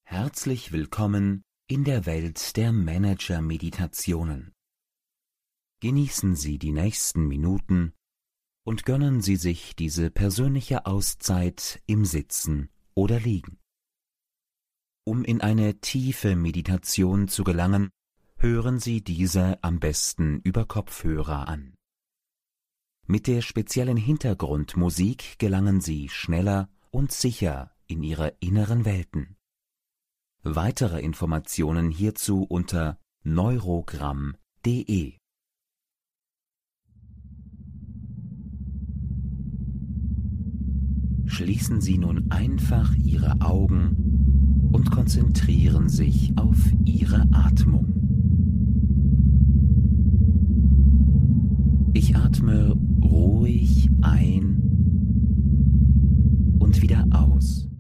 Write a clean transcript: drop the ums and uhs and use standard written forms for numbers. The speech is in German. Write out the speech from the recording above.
Herzlich willkommen in der Welt der Manager-Meditationen. Genießen Sie die nächsten Minuten und gönnen Sie sich diese persönliche Auszeit im Sitzen oder Liegen. Um in eine tiefe Meditation zu gelangen, hören Sie diese am besten über Kopfhörer an. Mit der speziellen Hintergrundmusik gelangen Sie schneller und sicher in Ihre inneren Welten. Weitere Informationen hierzu unter neurogramm.de. Schließen Sie nun einfach Ihre Augen und konzentrieren sich auf Ihre Atmung. Ich atme ruhig ein und wieder aus.